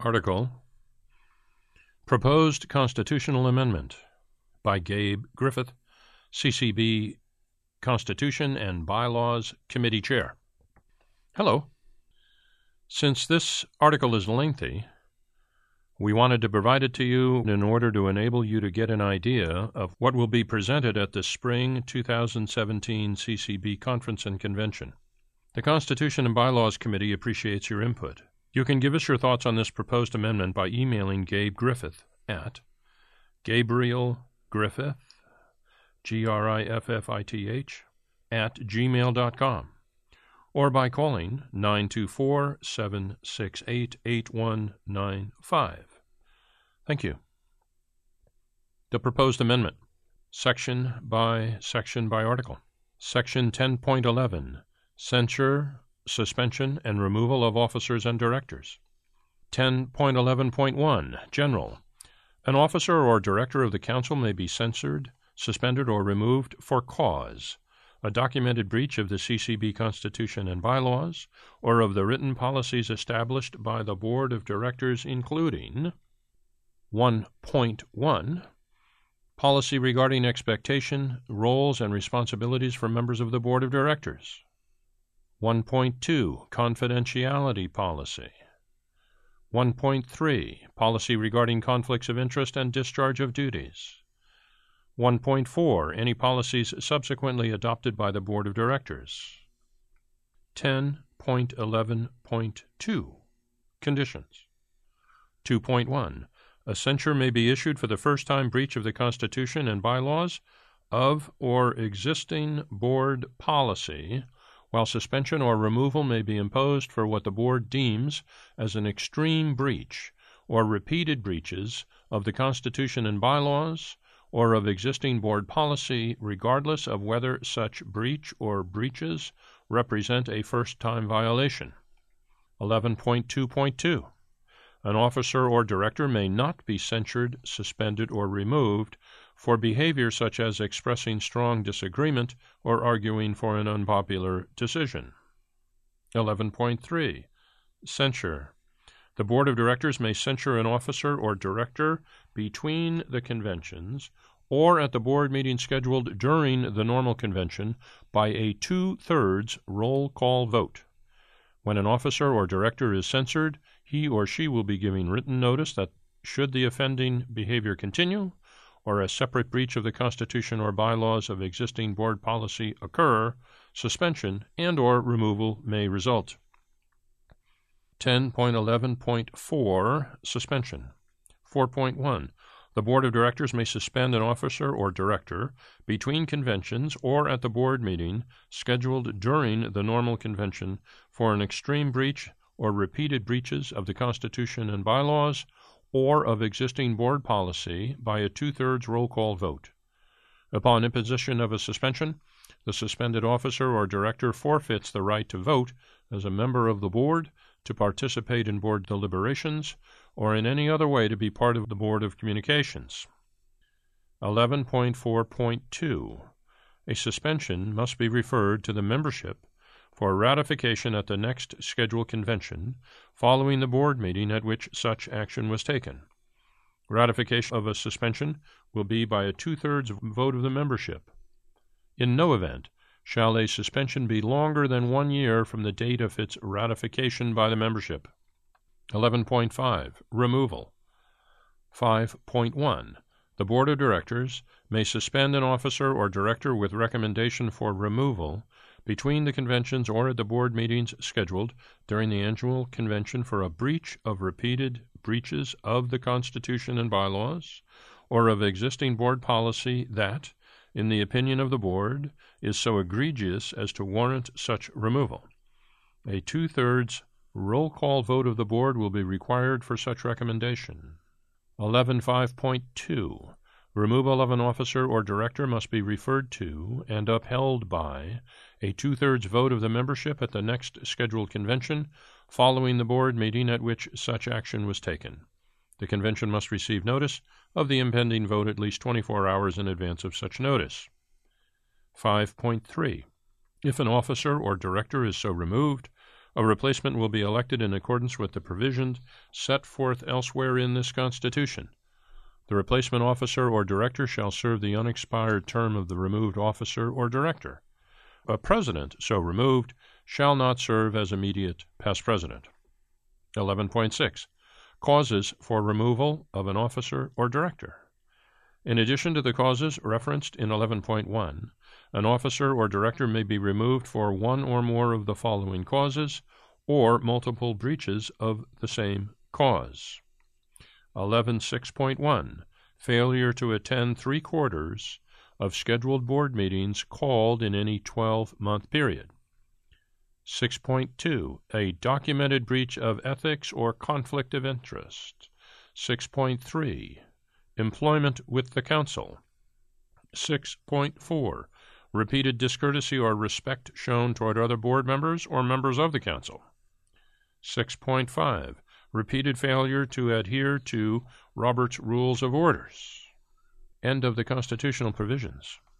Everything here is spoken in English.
Article: Proposed Constitutional Amendment by Gabe Griffith, CCB Constitution and Bylaws Committee Chair. Hello. Since this article is lengthy, we wanted to provide it to you in order to enable you to get an idea of what will be presented at the Spring 2017 CCB Conference and Convention. The Constitution and Bylaws Committee appreciates your input. You can give us your thoughts on this proposed amendment by emailing Gabe Griffith at Gabriel Griffith, Griffith, @gmail.com, or by calling 924-768-8195. Thank you. The proposed amendment, section by article. Section 10.11, Censure, Suspension, and Removal of Officers and Directors. 10.11.1, General. An officer or director of the Council may be censured, suspended, or removed for cause: a documented breach of the CCB Constitution and bylaws, or of the written policies established by the Board of Directors, including 1.1, policy regarding expectation, roles, and responsibilities for members of the Board of Directors. 1.2, confidentiality policy. 1.3, policy regarding conflicts of interest and discharge of duties. 1.4, any policies subsequently adopted by the Board of Directors. 10.11.2, conditions. 2.1, a censure may be issued for the first-time breach of the Constitution and bylaws of or existing board policy, while suspension or removal may be imposed for what the board deems as an extreme breach or repeated breaches of the Constitution and bylaws or of existing board policy, regardless of whether such breach or breaches represent a first-time violation. 11.2.2. An officer or director may not be censured, suspended, or removed for behavior such as expressing strong disagreement or arguing for an unpopular decision. 11.3. Censure. The Board of Directors may censure an officer or director between the conventions or at the board meeting scheduled during the normal convention by a 2/3 roll call vote. When an officer or director is censured, he or she will be given written notice that, should the offending behavior continue, or a separate breach of the Constitution or bylaws of existing board policy occur, suspension and/or removal may result. 10.11.4, Suspension. 4.1. The Board of Directors may suspend an officer or director between conventions or at the board meeting scheduled during the normal convention for an extreme breach or repeated breaches of the Constitution and bylaws or of existing board policy by a 2/3 roll call vote. Upon imposition of a suspension, the suspended officer or director forfeits the right to vote as a member of the board, to participate in board deliberations, or in any other way to be part of the Board of Communications. 11.4.2. A suspension must be referred to the membership for ratification at the next scheduled convention following the board meeting at which such action was taken. Ratification of a suspension will be by a 2/3 vote of the membership. In no event shall a suspension be longer than 1 year from the date of its ratification by the membership. 11.5. Removal. 5.1. The Board of Directors may suspend an officer or director with recommendation for removal between the conventions or at the board meetings scheduled during the annual convention for a breach of repeated breaches of the Constitution and bylaws or of existing board policy that, in the opinion of the board, is so egregious as to warrant such removal. A 2/3 roll call vote of the board will be required for such recommendation. 11.5.2. Removal of an officer or director must be referred to and upheld by a 2/3 vote of the membership at the next scheduled convention following the board meeting at which such action was taken. The convention must receive notice of the impending vote at least 24 hours in advance of such notice. 5.3. If an officer or director is so removed, A replacement will be elected in accordance with the provisions set forth elsewhere in this Constitution. The replacement officer or director shall serve the unexpired term of the removed officer or director. A president so removed shall not serve as immediate past president. 11.6. Causes for removal of an officer or director. In addition to the causes referenced in 11.1, an officer or director may be removed for one or more of the following causes or multiple breaches of the same cause. 11.6.1. Failure to attend 3/4 of scheduled board meetings called in any 12-month period. 6.2. A documented breach of ethics or conflict of interest. 6.3. Employment with the council. 6.4. Repeated discourtesy or respect shown toward other board members or members of the council. 6.5. Repeated failure to adhere to Robert's Rules of Orders. End of the constitutional provisions.